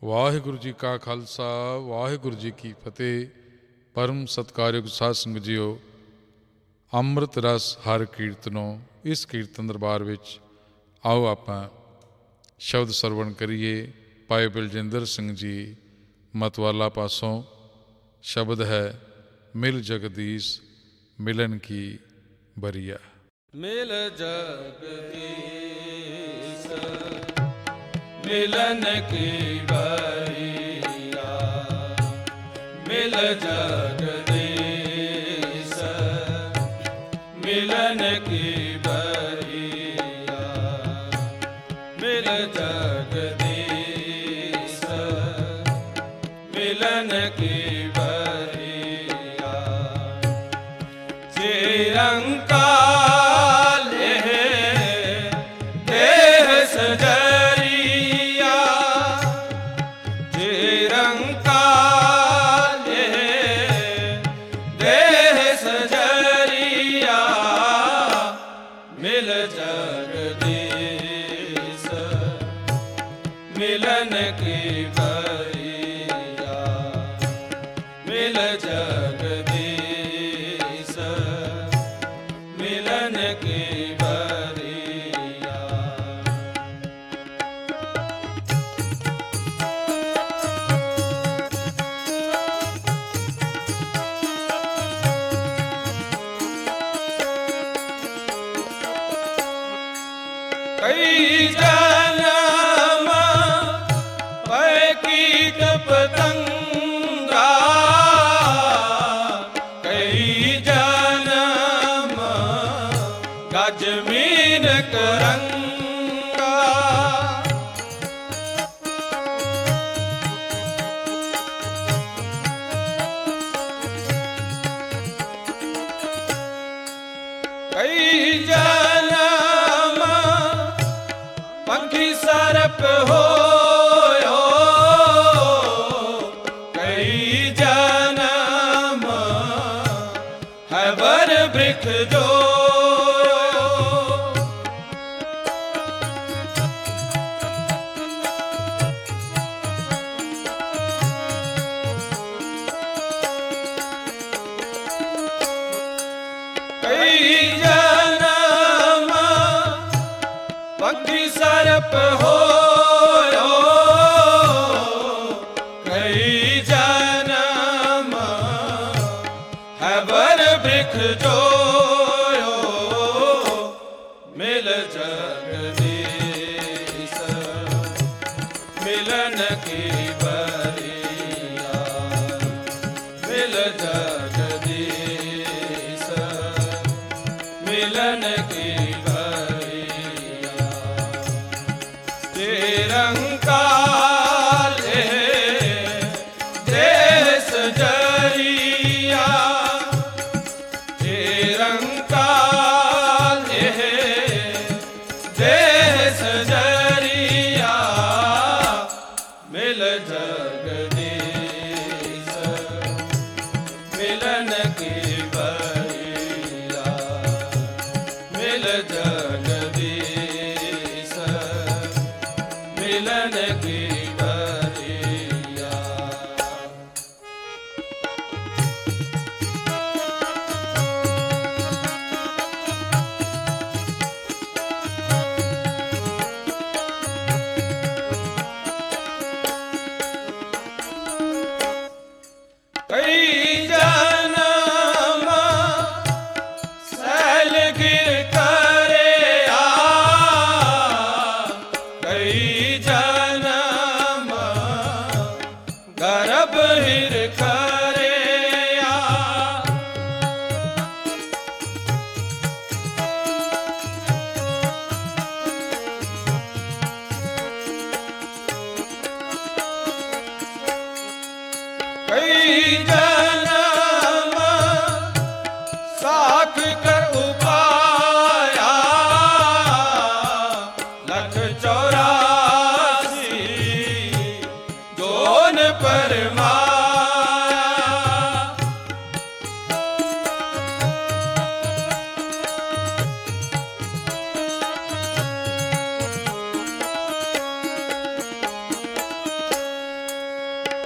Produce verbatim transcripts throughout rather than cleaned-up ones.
वाहिगुरु जी का खालसा वाहिगुरु जी की फतेह। परम सत्कारयोग साध संगत जीओ, ਅੰਮ੍ਰਿਤ ਰਸ ਹਰ ਕੀਰਤਨੋਂ। ਇਸ ਕੀਰਤਨ ਦਰਬਾਰ ਵਿੱਚ ਆਓ ਆਪਾਂ ਸ਼ਬਦ ਸਰਵਣ ਕਰੀਏ। ਭਾਈ ਬਲਜਿੰਦਰ ਸਿੰਘ ਜੀ ਮਤਵਾਲਾ ਪਾਸੋਂ ਸ਼ਬਦ ਹੈ, ਮਿਲ ਜਗਦੀਸ਼ ਮਿਲਨ ਕੀ ਬਰੀਆ। ਮਿਲ ਜਗਦੀਸ਼ ਮਿਲਨ ਕੀ ਬਰੀਆ, ਮਿਲ ਜਗਦੀਸ਼ ਮਿਲਨ ਕੀ ਬਰੀਆ, ਮਿਲ ਜਗਦੀਸ਼ ਮਿਲਨ ਕੀ ਬਰੀਆ। ਚਿਰੰਕਾਰ मिलन की बरिया, मिल जगदीश मिलन की बरिया। कई जन्म कीट पतंगा, कई जन्म गज मीन करंगा। कई जन्म पंखी सरप हो, वृक्ष जो कई जन्म पक्षी सर्प हो, कई जन्म है वर वृक्ष जो। मिल जगदीश मिलन की बरिया, मिल जगदीश मिलन की बरिया। निरंकार देश जरिया, निरंकार देश जरिया, मिल जगदीश मिलन की बरिया, मिल जगदीश मिलन की बरिया। कई जन्म सैल गिर करे आ, कई जन्म गर्भ हिर करे आ। कई जन्म साख कर उपाया, लख चौरासी जोन परमाया।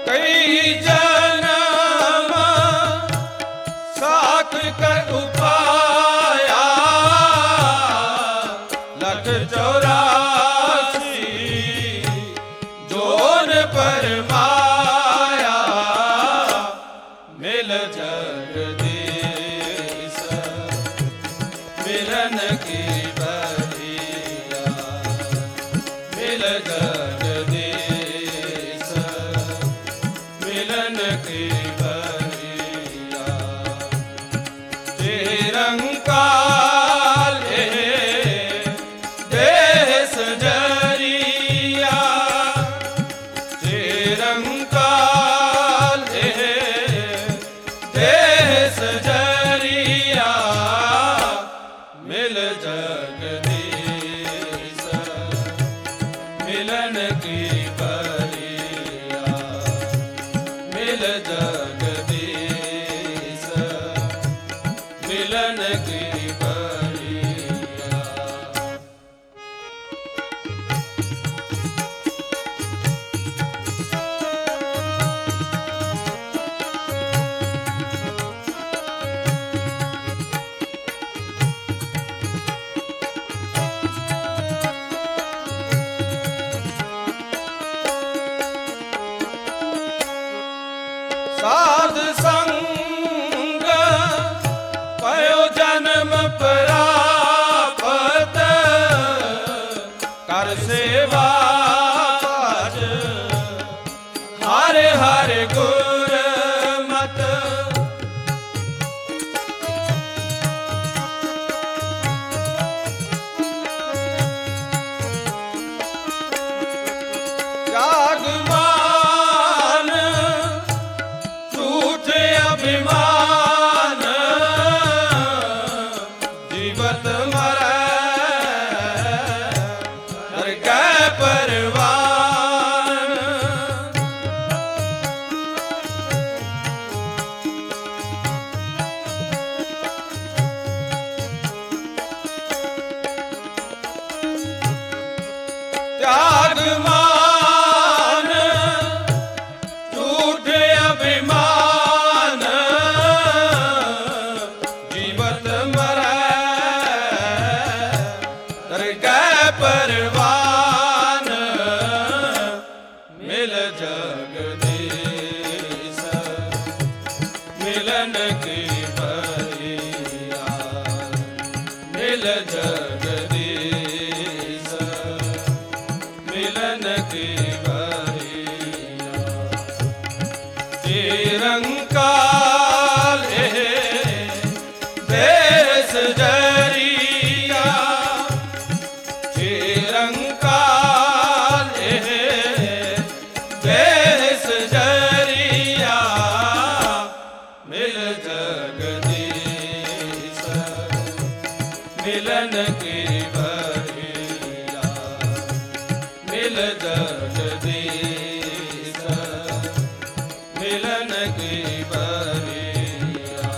कई जन्म साख कर उपाया लख चौरासी जोन पर माया मिल जगदीश मिलन की बलिया मिल जगदीश मिलन की बलिया चिरंकाल देश जरिया चिरंकाल देश जरिया मिल जगदीश मिलन की बलिया मिल जगदीश मिलन की बलिया साध संग पयो जन्म प्राप्त कर सेवा पाज हरे हरे गुर मत त्यागमान झूठे अभिमान जीवत मरै हर कै परवान त्यागमान झूठे अभिमान जीवत मरै हर कै परवान मिल जगदीश मिलन की बलिया मिल जगदीश मिलन की बलिया चिरंकाल देश जरिया चिरंकाल देश जरिया मिल जगदीश मिलन की बलिया मिल जगदीश मिलन की बलिया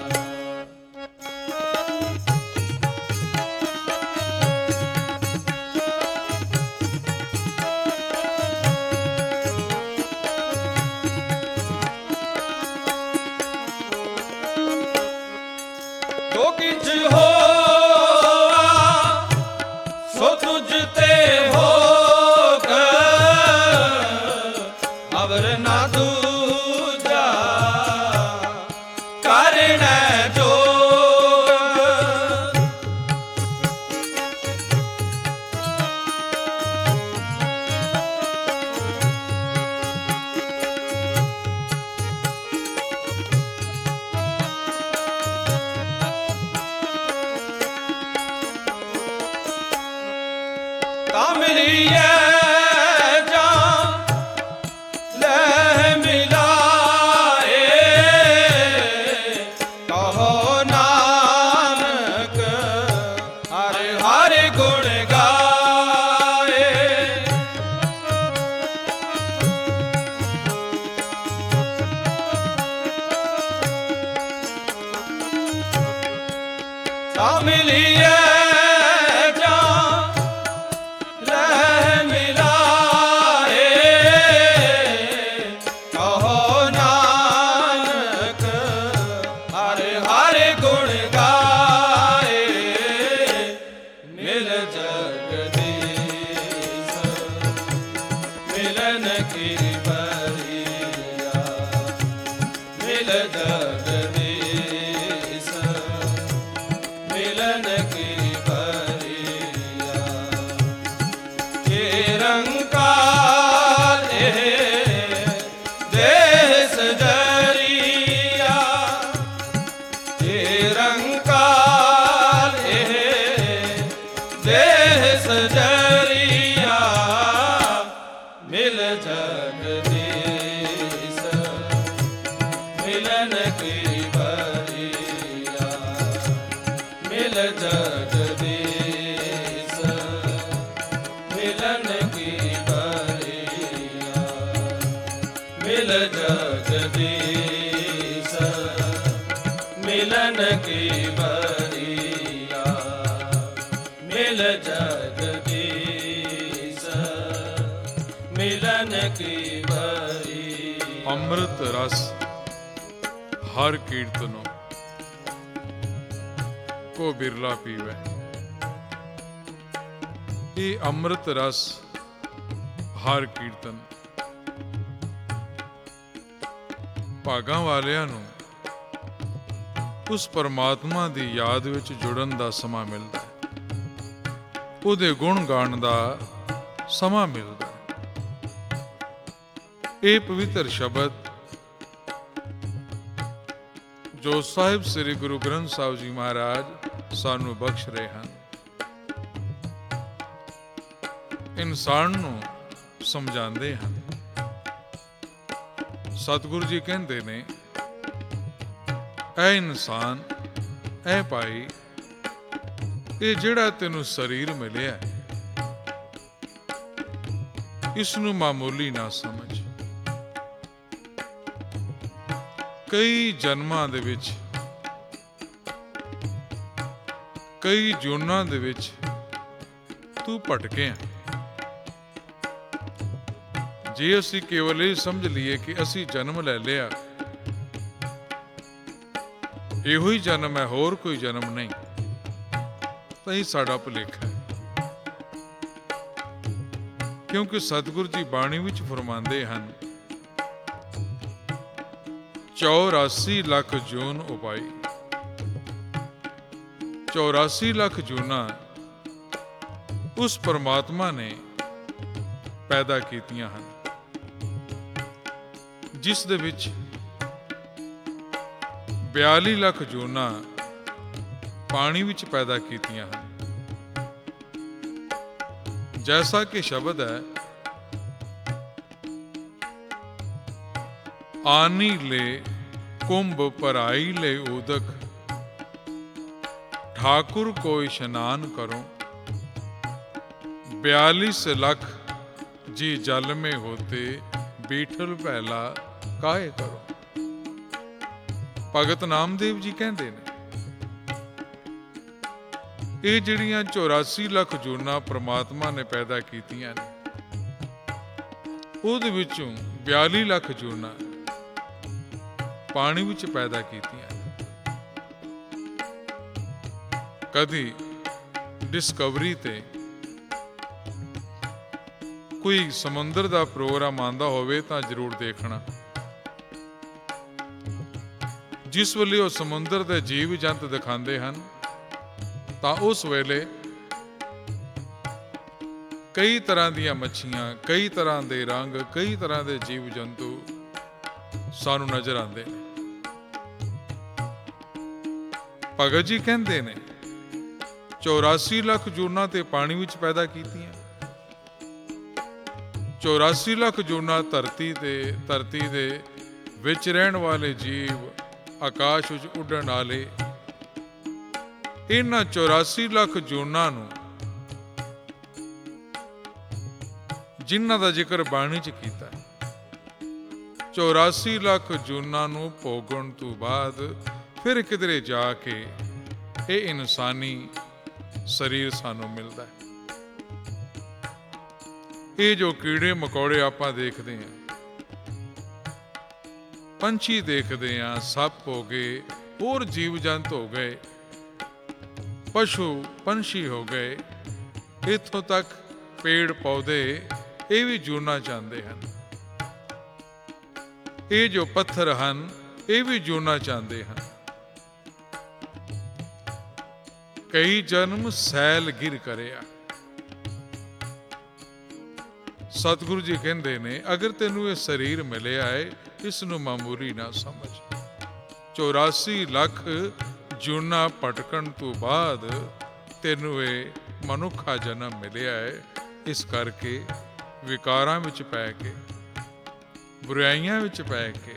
जो किछ हो सो तुझते होग अवर ना दूजा कारण जोग तामिलिए जान लह मिलाए कहो नानक हरे हरे गुण गाए तामिलिए ਮਿਲਨ ਕੀ ਬਰੀਆ ਮਿਲ ਜਗਦੀਸ਼ ਮਿਲਨ ਕੀ ਬਰੀਆ ਨਿਰੰਕਾਰ ਇਹ ਦੇਸ ਜਰੀਆ ਨਿਰੰਕਾਰ ਇਹ ਦੇਸ ਜਰੀਆ ਮਿਲ ਜਗਦੀਸ਼ ਮਿਲਨ ਕੀ ਬਰੀਆ ਮਿਲ ਜਗਦੀਸ਼ ਮਿਲਨ ਕੀ ਬਰੀਆ ਮਿਲ ਜਗਦੀਸ਼ ਮਿਲਨ ਕੀ ਬਰੀਆ ਮਿਲ ਜਗਦੀਸ਼ ਮਿਲਨ ਕੀ ਬਰੀਆ। ਅੰਮ੍ਰਿਤ ਰਸ ਹਰ ਕੀਰਤਨੋ ਕੋ ਬਿਰਲਾ ਪੀਵੇ। ਇਹ ਅੰਮ੍ਰਿਤ ਰਸ ਹਰ ਕੀਰਤਨ ਭਾਗਾਂ ਵਾਲਿਆਂ ਨੂੰ ਉਸ ਪਰਮਾਤਮਾ ਦੀ ਯਾਦ ਵਿੱਚ ਜੁੜਨ ਦਾ ਸਮਾਂ ਮਿਲਦਾ ਹੈ, ਉਹਦੇ ਗੁਣ ਗਾਣ ਦਾ ਸਮਾਂ ਮਿਲਦਾ ਹੈ। ਇਹ ਪਵਿੱਤਰ ਸ਼ਬਦ ਜੋ ਸਾਹਿਬ ਸ੍ਰੀ ਗੁਰੂ ਗ੍ਰੰਥ ਸਾਹਿਬ ਜੀ ਮਹਾਰਾਜ ਸਾਨੂੰ ਬਖਸ਼ ਰਹੇ ਹਨ, ਇਨਸਾਨ ਨੂੰ ਸਮਝਾਉਂਦੇ ਹਨ। ਸਤਿਗੁਰੂ ਜੀ ਕਹਿੰਦੇ ਨੇ, ਐ ਇਨਸਾਨ, ਐ ਭਾਈ, ਇਹ ਜਿਹੜਾ ਤੈਨੂੰ ਸਰੀਰ ਮਿਲਿਆ, ਇਸ ਨੂੰ ਮਾਮੂਲੀ ਨਾ ਸਮਝ। ਕਈ ਜਨਮਾਂ ਦੇ ਵਿੱਚ, ਕਈ ਜੂਨਾਂ ਦੇ ਵਿੱਚ ਤੂੰ ਭਟਕਿਆ। ਜੇ ਅਸੀਂ ਕੇਵਲ ਇਹ ਸਮਝ ਲਈਏ ਕਿ ਅਸੀਂ ਜਨਮ ਲੈ ਲਿਆ, ਇਹੋ ਹੀ ਜਨਮ ਹੈ, ਹੋਰ ਕੋਈ ਜਨਮ ਨਹੀਂ, ਤਾਂ ਇਹ ਸਾਡਾ ਭੁਲੇਖਾ ਹੈ। ਕਿਉਂਕਿ ਸਤਿਗੁਰੂ ਜੀ ਬਾਣੀ ਵਿੱਚ ਫਰਮਾਉਂਦੇ ਹਨ, ਚੌਰਾਸੀ ਲੱਖ ਜੂਨ ਉਪਾਈ। ਚੌਰਾਸੀ ਲੱਖ ਜੂਨਾਂ ਉਸ ਪਰਮਾਤਮਾ ਨੇ ਪੈਦਾ ਕੀਤੀਆਂ ਹਨ, ਜਿਸ ਦੇ ਵਿੱਚ ਬਿਆਲੀ ਲੱਖ ਜੂਨਾਂ ਪਾਣੀ ਵਿੱਚ ਪੈਦਾ ਕੀਤੀਆਂ ਹਨ। ਜੈਸਾ ਕਿ ਸ਼ਬਦ ਹੈ, ਆਨੀ ਲੈ ਕੁੰਭ ਭਰਾਈ ਲੈ ਉਦਕ, ठाकुर को स्नान करो, बयालीस लख जी जल में होते, बीठल पहला काहे करो। भगत नामदेव जी कहते ने, ਇਹ ਜਿਹੜੀਆਂ ਚੌਰਾਸੀ ਲੱਖ ਜੂਨਾਂ ਪ੍ਰਮਾਤਮਾ ਨੇ ਪੈਦਾ ਕੀਤੀਆਂ ਨੇ, ਉਹਦੇ ਵਿੱਚੋਂ ਬਿਆਲੀ ਲੱਖ ਜੂਨਾਂ ਪਾਣੀ ਵਿੱਚ ਪੈਦਾ ਕੀਤੀਆਂ। ਕਦੀ ਡਿਸਕਵਰੀ ਤੇ ਕੋਈ ਸਮੁੰਦਰ ਦਾ ਪ੍ਰੋਗਰਾਮ ਆਉਂਦਾ ਹੋਵੇ ਤਾਂ ਜ਼ਰੂਰ ਦੇਖਣਾ। ਜਿਸ ਵੇਲੇ ਉਹ ਸਮੁੰਦਰ ਦੇ ਜੀਵ ਜੰਤ ਦਿਖਾਉਂਦੇ ਹਨ, ਤਾਂ ਉਸ ਵੇਲੇ ਕਈ ਤਰ੍ਹਾਂ ਦੀਆਂ ਮੱਛੀਆਂ, ਕਈ ਤਰ੍ਹਾਂ ਦੇ ਰੰਗ, ਕਈ ਤਰ੍ਹਾਂ ਦੇ ਜੀਵ ਜੰਤੂ ਸਾਨੂੰ ਨਜ਼ਰ ਆਉਂਦੇ ਨੇ। ਭਗਤ ਜੀ ਕਹਿੰਦੇ ਨੇ, ਚੌਰਾਸੀ ਲੱਖ ਜੂਨਾਂ ਤੇ ਪਾਣੀ ਵਿੱਚ ਪੈਦਾ ਕੀਤੀਆਂ, ਚੌਰਾਸੀ ਲੱਖ ਜੂਨਾਂ ਧਰਤੀ ਤੇ ਧਰਤੀ ਦੇ ਵਿੱਚ ਰਹਿਣ ਵਾਲੇ ਜੀਵ, ਆਕਾਸ਼ ਵਿੱਚ ਉੱਡਣ ਵਾਲੇ, ਇਹਨਾਂ ਚੌਰਾਸੀ ਲੱਖ ਜੂਨਾਂ ਨੂੰ, ਜਿਨ੍ਹਾਂ ਦਾ ਜ਼ਿਕਰ ਬਾਣੀ 'ਚ ਕੀਤਾ, ਚੌਰਾਸੀ ਲੱਖ ਜੂਨਾਂ ਨੂੰ ਭੋਗਣ ਤੋਂ ਬਾਅਦ ਫਿਰ ਕਿਧਰੇ ਜਾ ਕੇ ਇਹ ਇਨਸਾਨੀ ਸਰੀਰ ਸਾਨੂੰ ਮਿਲਦਾ ਹੈ। ਇਹ ਜੋ ਕੀੜੇ ਮਕੌੜੇ ਆਪਾਂ ਦੇਖਦੇ ਹਾਂ, ਪੰਛੀ ਦੇਖਦੇ ਹਾਂ, ਸੱਪ ਹੋ ਗਏ, ਹੋਰ ਜੀਵ ਜੰਤ ਹੋ ਗਏ, ਪਸ਼ੂ ਪੰਛੀ ਹੋ ਗਏ, ਇੱਥੋਂ ਤੱਕ ਪੇੜ ਪੌਦੇ, ਇਹ ਵੀ ਜੁੜਨਾ ਚਾਹੁੰਦੇ ਹਨ। ਇਹ ਜੋ ਪੱਥਰ ਹਨ ਇਹ ਵੀ ਜੁੜਨਾ ਚਾਹੁੰਦੇ ਹਨ। ਕਈ ਜਨਮ ਸੈਲ ਗਿਰ ਕਰਿਆ। ਸਤਿਗੁਰੂ ਜੀ ਕਹਿੰਦੇ ਨੇ, ਅਗਰ ਤੈਨੂੰ ਇਹ ਸਰੀਰ ਮਿਲਿਆ ਹੈ, ਇਸ ਨੂੰ ਮਾਮੂਲੀ ਨਾ ਸਮਝ। ਚੌਰਾਸੀ ਲੱਖ ਜੂਨਾ ਭਟਕਣ ਤੋਂ ਬਾਅਦ ਤੈਨੂੰ ਇਹ ਮਨੁੱਖਾ ਜਨਮ ਮਿਲਿਆ ਹੈ। ਇਸ ਕਰਕੇ ਵਿਕਾਰਾਂ ਵਿੱਚ ਪੈ ਕੇ, ਬੁਰਾਈਆਂ ਵਿੱਚ ਪੈ ਕੇ,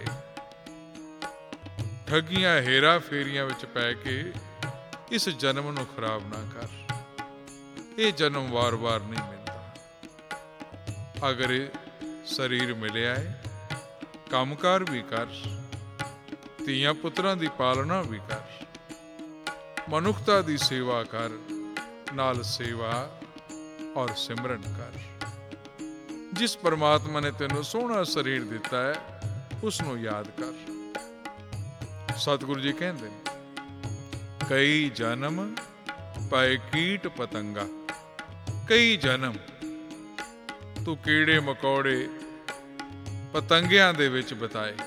ਠੱਗੀਆਂ ਹੇਰਾ ਫੇਰੀਆਂ ਵਿੱਚ ਪੈ ਕੇ ਇਸ ਜਨਮ ਨੂੰ ਖਰਾਬ ਨਾ ਕਰ। ਇਹ ਜਨਮ ਵਾਰ-ਵਾਰ ਨਹੀਂ ਮਿਲਦਾ। ਅਗਰ ਇਹ ਸਰੀਰ ਮਿਲਿਆ ਹੈ, ਕੰਮਕਾਰ ਵੀ ਕਰ, ਧੀਆਂ ਪੁੱਤਰਾਂ ਦੀ ਪਾਲਣਾ ਵੀ ਕਰ, ਮਨੁੱਖਤਾ ਦੀ ਸੇਵਾ ਕਰ, ਨਾਲ ਸੇਵਾ ਔਰ ਸਿਮਰਨ ਕਰ। ਜਿਸ ਪਰਮਾਤਮਾ ਨੇ ਤੈਨੂੰ ਸੋਹਣਾ ਸਰੀਰ ਦਿੱਤਾ ਹੈ, ਉਸ ਨੂੰ ਯਾਦ ਕਰ। ਸਤਿਗੁਰੂ ਜੀ ਕਹਿੰਦੇ ਨੇ, ਕਈ ਜਨਮ ਪਾਏ ਕੀਟ ਪਤੰਗਾ। ਕਈ ਜਨਮ ਤੂੰ ਕੀੜੇ ਮਕੌੜੇ ਪਤੰਗਿਆਂ ਦੇ ਵਿੱਚ ਬਿਤਾਏ।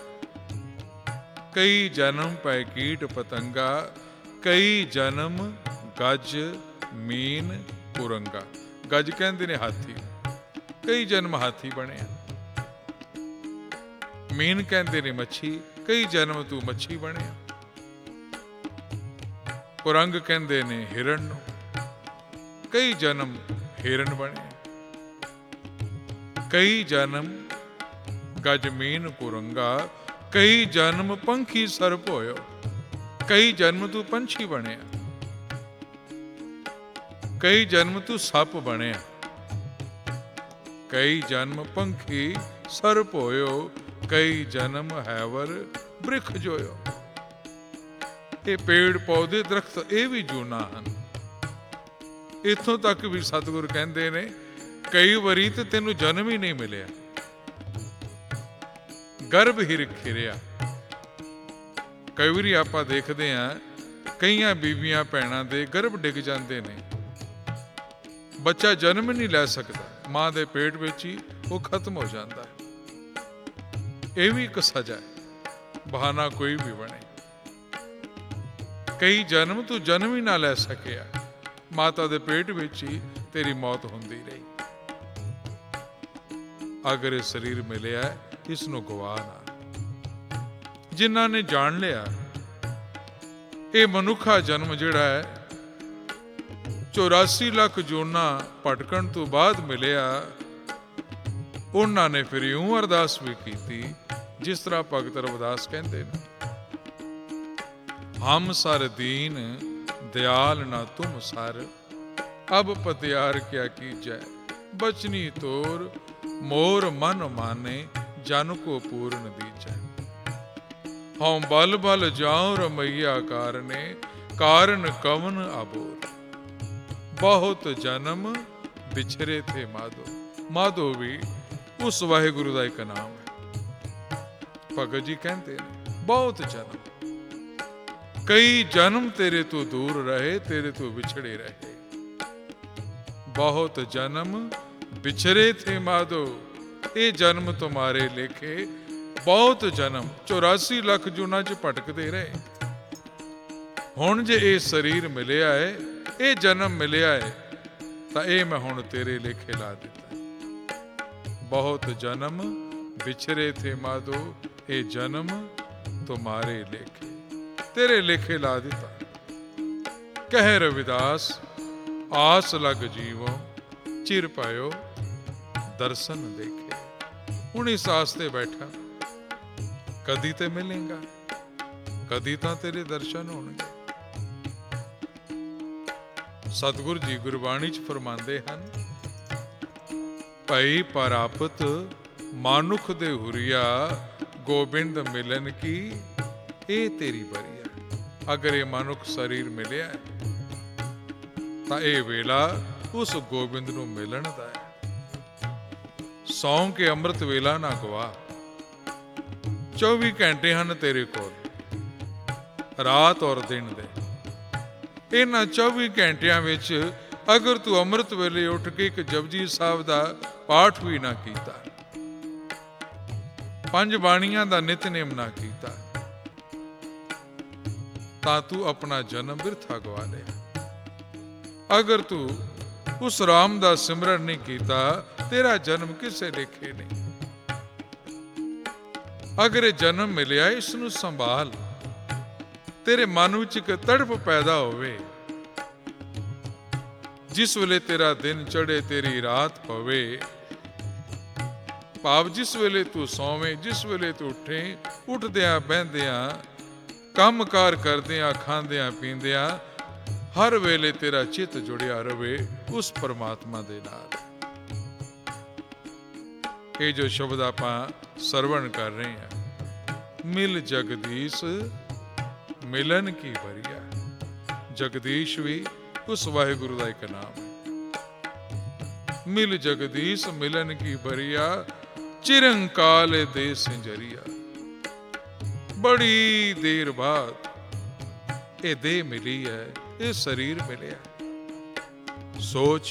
ਕਈ ਜਨਮ ਪਾਏ ਕੀਟ ਪਤੰਗਾ, ਕਈ ਜਨਮ ਗੱਜ ਮੀਨ ਕੁਰੰਗਾ। ਗੱਜ ਕਹਿੰਦੇ ਨੇ ਹਾਥੀ, ਕਈ ਜਨਮ ਹਾਥੀ ਬਣਿਆ। ਮੀਨ ਕਹਿੰਦੇ ਨੇ ਮੱਛੀ, ਕਈ ਜਨਮ ਤੂੰ ਮੱਛੀ ਬਣਿਆ। ਕੁਰੰਗ ਕਹਿੰਦੇ ਨੇ ਹਿਰਨ ਨੂੰ, ਕਈ ਜਨਮ ਹਿਰਨ ਬਣੇ। ਕਈ ਜਨਮ ਗਜਮੀਨ ਕੁਰੰਗਾ, ਕਈ ਜਨਮ ਪੰਖੀ ਸਰਪ ਹੋਇਓ। ਕਈ ਜਨਮ ਤੂੰ ਪੰਛੀ ਬਣਿਆ, ਕਈ ਜਨਮ ਤੂੰ ਸੱਪ ਬਣਿਆ। ਕਈ ਜਨਮ ਪੰਖੀ ਸਰਪ ਹੋਇਓ, ਕਈ ਜਨਮ ਹੈਵਰ ਬ੍ਰਿਖ ਜੋਇਓ। ਇਹ ਪੇੜ ਪੌਦੇ ਦਰਖਤ ਇਹ ਵੀ ਜੂਨਾ ਹਨ। ਇੱਥੋਂ ਤੱਕ ਵੀ ਸਤਿਗੁਰ ਕਹਿੰਦੇ ਨੇ, ਕਈ ਵਾਰੀ ਤੇ ਤੈਨੂੰ ਜਨਮ ਹੀ ਨਹੀਂ ਮਿਲਿਆ, ਗਰਭ ਹੀ ਖਿਰਿਆ। ਕਈ ਵਾਰੀ ਆਪਾਂ ਦੇਖਦੇ ਹਾਂ, ਕਈਆਂ ਬੀਬੀਆਂ ਭੈਣਾਂ ਦੇ ਗਰਭ ਡਿੱਗ ਜਾਂਦੇ ਨੇ, ਬੱਚਾ ਜਨਮ ਨਹੀਂ ਲੈ ਸਕਦਾ, ਮਾਂ ਦੇ ਪੇਟ ਵਿੱਚ ਹੀ ਉਹ ਖਤਮ ਹੋ ਜਾਂਦਾ ਹੈ। ਇਹ ਵੀ ਇੱਕ ਸਜ਼ਾ ਹੈ, ਬਹਾਨਾ ਕੋਈ ਵੀ ਬਣੇ। ਕਈ ਜਨਮ ਤੂੰ ਜਨਮ ਹੀ ਨਾ ਲੈ ਸਕਿਆ, ਮਾਤਾ ਦੇ ਪੇਟ ਵਿੱਚ ਹੀ ਤੇਰੀ ਮੌਤ ਹੁੰਦੀ ਰਹੀ। ਅਗਰ ਇਹ ਸਰੀਰ ਮਿਲਿਆ, ਇਸ ਨੂੰ ਗਵਾ ਨਾ। ਜਿਨ੍ਹਾਂ ਨੇ ਜਾਣ ਲਿਆ ਇਹ ਮਨੁੱਖਾ ਜਨਮ ਜਿਹੜਾ ਹੈ ਚੌਰਾਸੀ ਲੱਖ ਜੂਨਾ ਭਟਕਣ ਤੋਂ ਬਾਅਦ ਮਿਲਿਆ, ਉਹਨਾਂ ਨੇ ਫਿਰ ਇਉਂ ਅਰਦਾਸ ਵੀ ਕੀਤੀ, ਜਿਸ ਤਰ੍ਹਾਂ ਭਗਤ ਰਵਿਦਾਸ ਕਹਿੰਦੇ ਨੇ, ਹਮ ਸਰ ਦੀਨ ਦਿਆਲ ਨਾ ਤੁਮ ਸਰ, ਅਬ ਪਤਿਆਰ ਕਿਆ ਕੀਜੈ, ਬਚਨੀ ਤੋਰ ਮੋਰ ਮਨ ਮਾਨੇ, ਜਨ ਕੋ ਪੂਰਨ ਦੀਜੈ। ਹਉ ਬਲ ਬਲ ਜਾਉ ਰਮਈਆ ਕਾਰਨੇ, ਕਾਰਨ ਕਵਨ ਅਬੋਰ, ਬਹੁਤ ਜਨਮ ਵਿਛਰੇ ਥੇ ਮਾਧੋ। ਮਾਧੋ ਵੀ ਉਸ ਵਾਹਿਗੁਰੂ ਦਾ ਇੱਕ ਨਾਮ ਹੈ। ਭਗਤ ਜੀ ਕਹਿੰਦੇ ਨੇ, ਬਹੁਤ ਜਨਮ, ਕਈ ਜਨਮ ਤੇਰੇ ਤੋਂ ਦੂਰ ਰਹੇ, ਤੇਰੇ ਤੋਂ ਵਿਛੜੇ ਰਹੇ। ਬਹੁਤ ਜਨਮ ਵਿਛਰੇ ਥੇ ਮਾਧੋ, ਇਹ ਜਨਮ ਤੁਮਾਰੇ ਲੇਖੇ। ਬਹੁਤ ਜਨਮ ਚੌਰਾਸੀ ਲੱਖ ਜੂਨਾਂ ਚ ਭਟਕਦੇ ਰਹੇ। ਹੁਣ ਜੇ ਇਹ ਸਰੀਰ ਮਿਲਿਆ ਹੈ, ਇਹ ਜਨਮ ਮਿਲਿਆ ਹੈ, ਤਾਂ ਇਹ ਮੈਂ ਹੁਣ ਤੇਰੇ ਲੇਖੇ ਲਾ ਦਿੱਤਾ। ਬਹੁਤ ਜਨਮ ਵਿਛਰੇ ਥੇ ਮਾਧੋ, ਇਹ ਜਨਮ ਤੁਮਾਰੇ ਲੇਖੇ, ਤੇਰੇ ਲੇਖੇ ਲਾ ਦਿੱਤਾ। ਕਹਿ ਰਵਿਦਾਸ ਆਸ ਲਗ ਜੀਵੋ, ਚਿਰ ਪਾਇਓ ਦਰਸ਼ਨ ਦੇਖੇ। ਹੁਣ ਇਸ ਆਸ ਤੇ ਬੈਠਾ, ਕਦੀ ਤੇ ਮਿਲੇਗਾ, ਕਦੀ ਤਾਂ ਤੇਰੇ ਦਰਸ਼ਨ ਹੋਣਗੇ। ਸਤਿਗੁਰ ਜੀ ਗੁਰਬਾਣੀ ਚ ਫਰਮਾਉਂਦੇ ਹਨ, ਭਈ ਪ੍ਰਾਪਤ ਮਾਨੁਖ ਦੇ ਹੁਰੀਆ, ਗੋਬਿੰਦ ਮਿਲਨ ਕੀ ਇਹ ਤੇਰੀ ਬਰੀਆ। ਅਗਰ ਇਹ ਮਨੁੱਖ ਸਰੀਰ ਮਿਲਿਆ ਤਾਂ ਇਹ ਵੇਲਾ ਉਸ ਗੋਬਿੰਦ ਨੂੰ ਮਿਲਣ ਦਾ ਹੈ। ਸੌਂ ਕੇ ਅੰਮ੍ਰਿਤ ਵੇਲਾ ਨਾ ਗਵਾ। ਚੌਵੀ ਘੰਟੇ ਹਨ ਤੇਰੇ ਕੋਲ, ਰਾਤ ਔਰ ਦਿਨ ਦੇ। ਇਹਨਾਂ ਚੌਵੀ ਘੰਟਿਆਂ ਵਿੱਚ ਅਗਰ ਤੂੰ ਅੰਮ੍ਰਿਤ ਵੇਲੇ ਉੱਠ ਕੇ ਇੱਕ ਜਪਜੀ ਸਾਹਿਬ ਦਾ ਪਾਠ ਵੀ ਨਾ ਕੀਤਾ, ਪੰਜ ਬਾਣੀਆਂ ਦਾ ਨਿਤਨੇਮ ਨਾ ਕੀਤਾ, ਤਾਂ ਤੂੰ ਆਪਣਾ ਜਨਮ ਬਿਰਥਾ ਗਵਾ ਲਿਆ। ਅਗਰ ਤੂੰ ਉਸ ਰਾਮ ਦਾ ਸਿਮਰਨ ਨਹੀਂ ਕੀਤਾ, ਤੇਰਾ ਜਨਮ ਕਿਸੇ ਲੇਖੇ ਨਹੀਂ। ਅਗਰ ਇਹ ਜਨਮ ਮਿਲਿਆ, ਇਸ ਨੂੰ ਸੰਭਾਲ। ਤੇਰੇ ਮਨ ਵਿੱਚ ਇੱਕ ਤੜਪ ਪੈਦਾ ਹੋਵੇ, ਜਿਸ ਵੇਲੇ ਤੇਰਾ ਦਿਨ ਚੜ੍ਹੇ, ਤੇਰੀ ਰਾਤ ਪਵੇ, ਭਾਵ ਜਿਸ ਵੇਲੇ ਤੂੰ ਸੌਵੇਂ, ਜਿਸ ਵੇਲੇ ਤੂੰ ਉੱਠੇ, ਉੱਠਦਿਆਂ ਬਹਿੰਦਿਆਂ, ਕੰਮ ਕਾਰ ਕਰਦਿਆਂ, ਖਾਂਦਿਆਂ ਪੀਂਦਿਆਂ, ਹਰ ਵੇਲੇ ਤੇਰਾ ਚਿੱਤ ਜੁੜਿਆ ਰਵੇ ਉਸ ਪਰਮਾਤਮਾ ਦੇ ਨਾਲ। ਇਹ ਜੋ ਸ਼ਬਦ ਆਪਾਂ ਸਰਵਣ ਕਰ ਰਹੇ ਹਾਂ, ਮਿਲ ਜਗਦੀਸ਼ ਮਿਲਨ ਕੀ ਬਰੀਆ। ਜਗਦੀਸ਼ ਵੀ ਉਸ ਵਾਹਿਗੁਰੂ ਦਾ ਇੱਕ ਨਾਮ ਹੈ। ਮਿਲ ਜਗਦੀਸ਼ ਮਿਲਨ ਕੀ ਬਰੀਆ, ਚਿਰੰਕਾਲ ਦੇ ਸਿੰਜਰੀਆ। ਬੜੀ ਦੇਰ ਬਾਅਦ ਇਹ ਦੇਹ ਮਿਲੀ ਹੈ, ਇਹ ਸਰੀਰ ਮਿਲਿਆ। ਸੋਚ,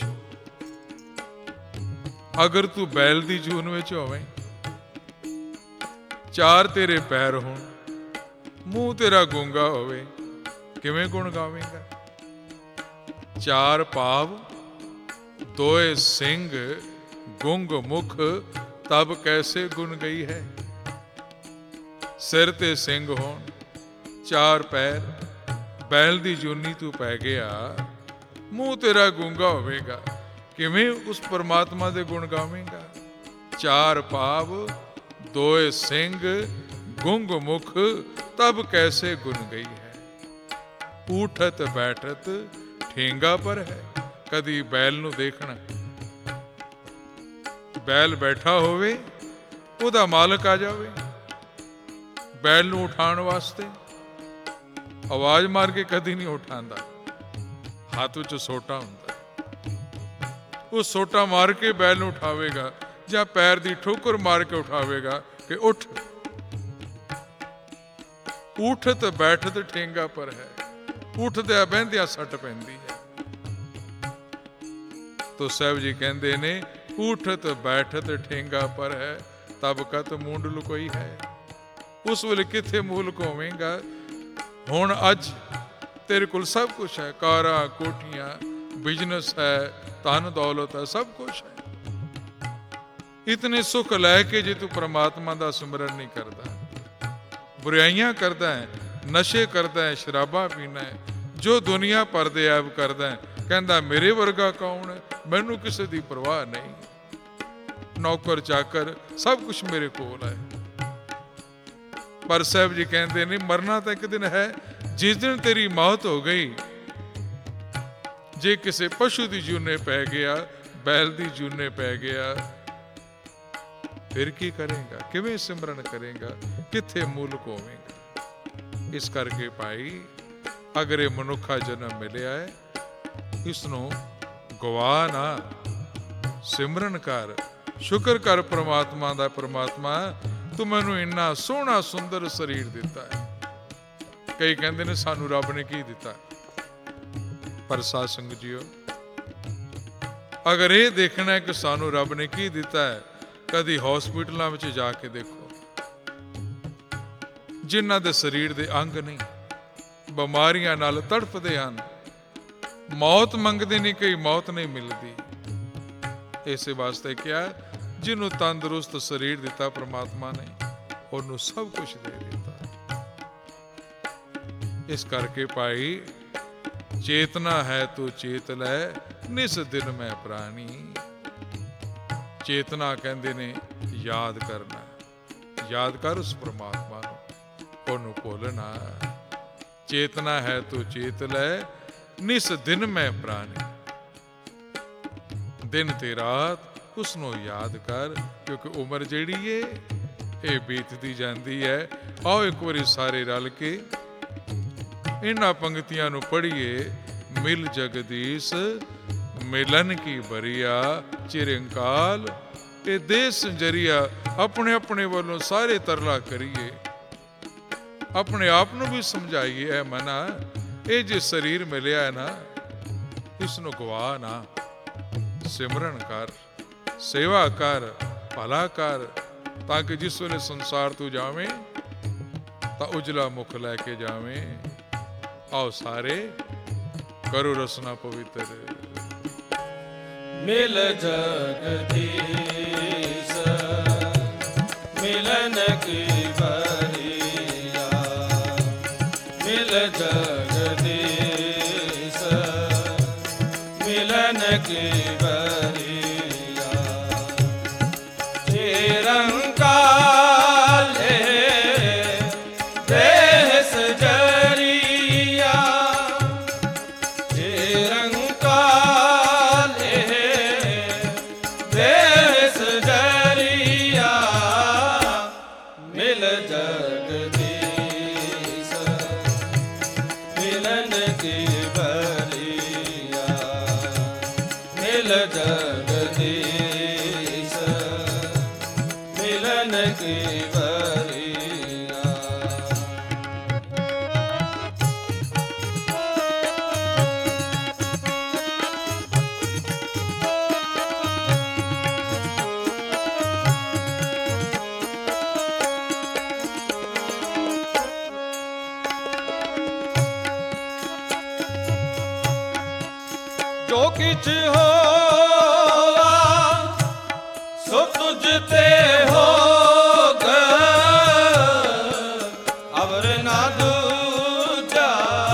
ਅਗਰ ਤੂੰ ਬੈਲ ਦੀ ਜੂਨ ਵਿੱਚ ਹੋਵੇਂ, ਚਾਰ ਤੇਰੇ ਪੈਰ ਹੋਣ, ਮੂੰਹ ਤੇਰਾ ਗੂੰਗਾ ਹੋਵੇ, ਕਿਵੇਂ ਗੁਣ ਗਾਵੇਂਗਾ? ਚਾਰ ਪਾਵ, ਦੋਏ ਸਿੰਘ, ਗੁੰਗ ਮੁਖ, ਤਬ ਕੈਸੇ ਗੁਣ ਗਈ ਹੈ। ਸਿਰ ਤੇ ਸਿੰਘ ਹੋਣ, ਚਾਰ ਪੈਰ, ਬੈਲ ਦੀ ਜੂਨੀ ਤੂੰ ਪੈ ਗਿਆ, ਮੂੰਹ ਤੇਰਾ ਗੂੰਗਾ ਹੋਵੇਗਾ, ਕਿਵੇਂ ਉਸ ਪਰਮਾਤਮਾ ਦੇ ਗੁਣ ਗਾਵੇਂਗਾ? ਚਾਰ ਪਾਵ, ਦੋਏ ਸਿੰਘ, ਗੁੰਗ ਮੁਖ, ਤਬ ਕੈਸੇ ਗੁਣ ਗਈ ਹੈ। ਊਠਤ ਬੈਠਤ ਠੇਂਗਾ ਪਰ ਹੈ। ਕਦੀ ਬੈਲ ਨੂੰ ਦੇਖਣਾ, ਬੈਲ ਬੈਠਾ ਹੋਵੇ, ਉਹਦਾ ਮਾਲਕ ਆ ਜਾਵੇ ਬੈਲ ਨੂੰ ਉਠਾਉਣ ਵਾਸਤੇ, ਆਵਾਜ਼ ਮਾਰ ਕੇ ਕਦੀ ਨਹੀਂ ਉਠਾਉਂਦਾ। ਹੱਥ ਵਿੱਚ ਸੋਟਾ ਹੁੰਦਾ, ਉਹ ਸੋਟਾ ਮਾਰ ਕੇ ਬੈਲ ਨੂੰ ਉਠਾਵੇਗਾ, ਜਾਂ ਪੈਰ ਦੀ ਠੋਕਰ ਮਾਰ ਕੇ ਉਠਾਵੇਗਾ ਕਿ ਉੱਠ। ਉਠਤ ਬੈਠਤ ਠੇਂਗਾ ਪਰ ਹੈ। ਉੱਠਦਿਆਂ ਬਹਿੰਦਿਆਂ ਸੱਟ ਪੈਂਦੀ ਹੈ। ਤੋ ਸਾਹਿਬ ਜੀ ਕਹਿੰਦੇ ਨੇ, ਉਠਤ ਬੈਠਤ ਠੇਂਗਾ ਪਰ ਹੈ, ਤਬ ਕਤ ਮੂੰਡ ਲੁਕੋਈ ਹੈ। ਉਸ ਵੇਲੇ ਕਿੱਥੇ ਮੂੰਹ ਲੁਕਾਵੇਂਗਾ? ਹੁਣ ਅੱਜ ਤੇਰੇ ਕੋਲ ਸਭ ਕੁਛ ਹੈ, ਕਾਰਾਂ, ਕੋਠੀਆਂ, ਬਿਜ਼ਨਸ ਹੈ, ਧਨ ਦੌਲਤ ਹੈ, ਸਭ ਕੁਛ ਹੈ। ਇਤਨੇ ਸੁੱਖ ਲੈ ਕੇ ਜੇ ਤੂੰ ਪ੍ਰਮਾਤਮਾ ਦਾ ਸਿਮਰਨ ਨਹੀਂ ਕਰਦਾ, ਬੁਰਾਈਆਂ ਕਰਦਾ ਹੈ, ਨਸ਼ੇ ਕਰਦਾ ਹੈ, ਸ਼ਰਾਬਾਂ ਪੀਣਾ ਹੈ, ਜੋ ਦੁਨੀਆ ਭਰ ਦੇ ਐਬ ਕਰਦਾ ਹੈ, ਕਹਿੰਦਾ ਮੇਰੇ ਵਰਗਾ ਕੌਣ ਹੈ, ਮੈਨੂੰ ਕਿਸੇ ਦੀ ਪਰਵਾਹ ਨਹੀਂ, ਨੌਕਰ ਚਾਕਰ ਸਭ ਕੁਛ ਮੇਰੇ ਕੋਲ ਹੈ। ਪਰ ਸਾਹਿਬ ਜੀ ਕਹਿੰਦੇ ਨੇ, ਮਰਨਾ ਤਾਂ ਇੱਕ ਦਿਨ ਹੈ। ਜਿਸ ਦਿਨ ਤੇਰੀ ਮੌਤ ਹੋ ਗਈ, ਜੇ ਕਿਸੇ ਪਸ਼ੂ ਦੀ ਜੂਨੇ ਪੈ ਗਿਆ, ਬੈਲ ਦੀ ਜੂਨੇ ਪੈ ਗਿਆ, ਫਿਰ ਕੀ ਕਰੇਗਾ? ਕਿਵੇਂ ਸਿਮਰਨ ਕਰੇਗਾ? ਕਿੱਥੇ ਮੂਲ ਹੋਵੇਗਾ? ਇਸ ਕਰਕੇ ਭਾਈ, ਅਗਰ ਇਹ ਮਨੁੱਖਾ ਜਨਮ ਮਿਲਿਆ ਹੈ, ਇਸ ਨੂੰ ਗਵਾ ਨਾ, ਸਿਮਰਨ ਕਰ, ਸ਼ੁਕਰ ਕਰ ਪ੍ਰਮਾਤਮਾ ਦਾ। ਪ੍ਰਮਾਤਮਾ, ਤੂੰ ਮੈਨੂੰ ਇੰਨਾ ਸੋਹਣਾ ਸੁੰਦਰ ਸਰੀਰ ਦਿੱਤਾ ਹੈ। ਕਈ ਕਹਿੰਦੇ ਨੇ ਸਾਨੂੰ ਰੱਬ ਨੇ ਕੀ ਦਿੱਤਾ? ਪਰ ਸਾਧ ਸੰਗਤ ਜੀਓ, ਅਗਰ ਇਹ ਦੇਖਣਾ ਹੈ ਕਿ ਸਾਨੂੰ ਰੱਬ ਨੇ ਕੀ ਦਿੱਤਾ ਹੈ, ਕਦੀ ਹਸਪੀਟਲਾਂ ਵਿੱਚ ਜਾ ਕੇ ਦੇਖੋ, ਜਿਨ੍ਹਾਂ ਦੇ ਸਰੀਰ ਦੇ ਅੰਗ ਨਹੀਂ, ਬਿਮਾਰੀਆਂ ਨਾਲ ਤੜਫਦੇ ਹਨ, ਮੌਤ ਮੰਗਦੇ ਨੇ, ਕਈ ਮੌਤ ਨਹੀਂ ਮਿਲਦੀ। ਇਸੇ ਵਾਸਤੇ ਕਿਹਾ, ਜਿਹਨੂੰ ਤੰਦਰੁਸਤ ਸਰੀਰ ਦਿੱਤਾ ਪ੍ਰਮਾਤਮਾ ਨੇ, ਉਹਨੂੰ ਸਭ ਕੁਝ ਦੇ ਦਿੱਤਾ। ਇਸ ਕਰਕੇ ਭਾਈ, ਚੇਤਨਾ ਹੈ ਤੂੰ ਚੇਤ ਲੈ, ਨਿਸ ਦਿਨ ਮੈਂ ਪ੍ਰਾਣੀ। ਚੇਤਨਾ ਕਹਿੰਦੇ ਨੇ ਯਾਦ ਕਰਨਾ, ਯਾਦ ਕਰ ਉਸ ਪ੍ਰਮਾਤਮਾ ਨੂੰ, ਉਹਨੂੰ ਭੁੱਲਣਾ। ਚੇਤਨਾ ਹੈ ਤੂੰ ਚੇਤ ਲੈ, ਨਿਸ ਦਿਨ ਮੈਂ ਪ੍ਰਾਣੀ। ਦਿਨ ਤੇ ਰਾਤ ਉਸ ਨੂੰ ਯਾਦ ਕਰ, ਕਿਉਂਕਿ ਉਮਰ ਜਿਹੜੀ ਏ ਇਹ ਬੀਤਦੀ ਜਾਂਦੀ ਹੈ। ਆਓ ਇੱਕ ਵਾਰੀ ਸਾਰੇ ਰਲ ਕੇ ਇਹਨਾਂ ਪੰਕਤੀਆਂ ਨੂੰ ਪੜ੍ਹੀਏ। ਮਿਲ ਜਗਦੀਸ਼ ਮਿਲਨ ਕੀ ਬਰੀਆ, ਚਿਰੰਕਾਲ ਇਹ ਦੇ ਸੰਜਰੀਆ। ਆਪਣੇ ਆਪਣੇ ਵੱਲੋਂ ਸਾਰੇ ਤਰਲਾ ਕਰੀਏ, ਆਪਣੇ ਆਪ ਨੂੰ ਵੀ ਸਮਝਾਈਏ, ਐ ਮਨਾ, ਇਹ ਜੇ ਸਰੀਰ ਮਿਲਿਆ ਹੈ ਨਾ, ਇਸ ਨੂੰ ਗਵਾ ਨਾ, ਸਿਮਰਨ ਕਰ। सेवा कर, भला कर, ताकि जिस वेले संसार तू जावें तां उजला मुख लैके जावें। आओ सारे करो रसना पवित्र। मिल जगदीश मिलन की बरिया, मिल जगदीश मिलन की बरिया। चिरंकाल देह सजरिया, चिरंकाल देह सजरिया। मिल जगदीश मिलन की बरिया, मिल जगदीश मिलन की बरिया। जो किछ होवा सो तुझते होगा, अवर ना दूजा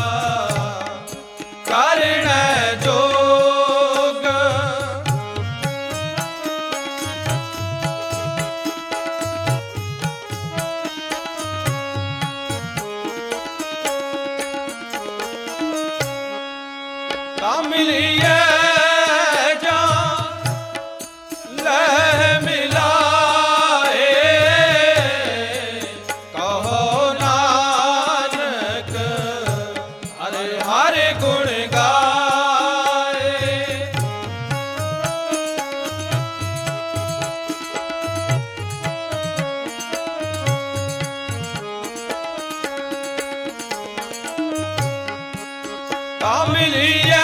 कारण जोग। मिलिए जा लह मिलाए, कहो नानक हरे हरे गुण गाए। मिलिए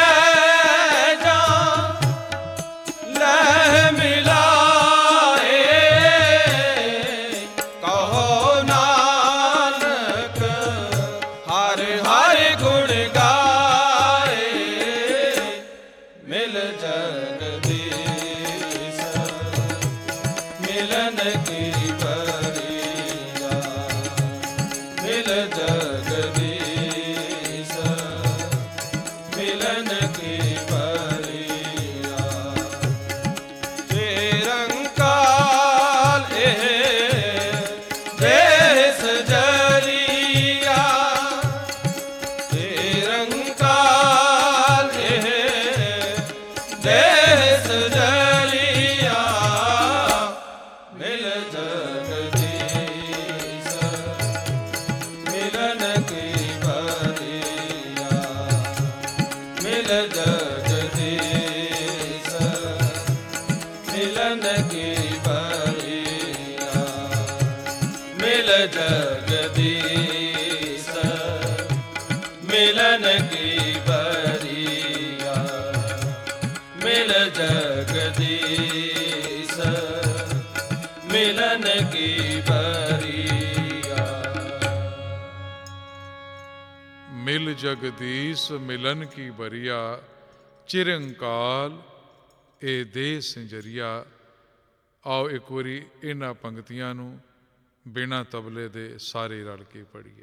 जगदीश मिलन की बरिया। चिरंकाल देह सजरिया, चिरंकाल देह सजरिया। मिल जगदीश मिलन की बरिया, मिल जगदीश मिलन की बरिया, मिल जगदीश मिलन की बरिया, मिल जगदीश मिलन की बरिया। मिल जगदीश मिलन की बरिया, चिरंकाल ए देह संजरिया। आओ एक वारी इन्हां पंक्तियां नूं बिना तबले दे सारे रल के पढ़िए।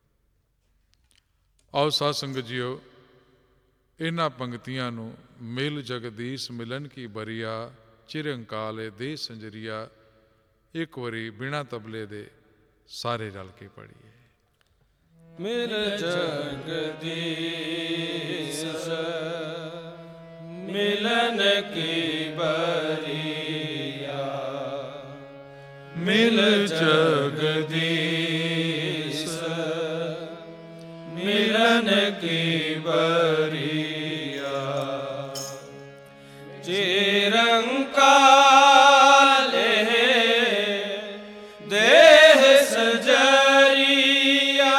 आओ साध संगत जीओ, इन्हां पंक्तियां नूं मिल जगदीश मिलन की बरिया, चिरंकाल ए देह संजरिया एक वारी बिना तबले दे सारे रल के पढ़िए। मिल जगदीश मिलन की बरिया, मिल जगदीश मिलन की बरिया। चिरंकाल देह सजरिया,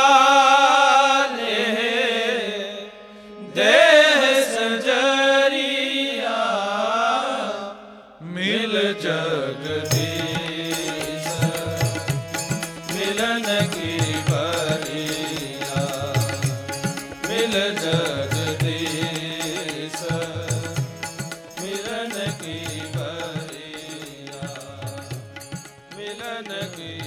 चिरंकाल देह सजरिया। ਜਗਦੀਸ਼ ਮਿਲਨ ਕੀ ਬਰੀਆ ਮਿਲ ਜਗਦੀਸ਼ ਮਿਲਨ ਕੀ ਬਰੀਆ ਮਿਲਨ ਕੀ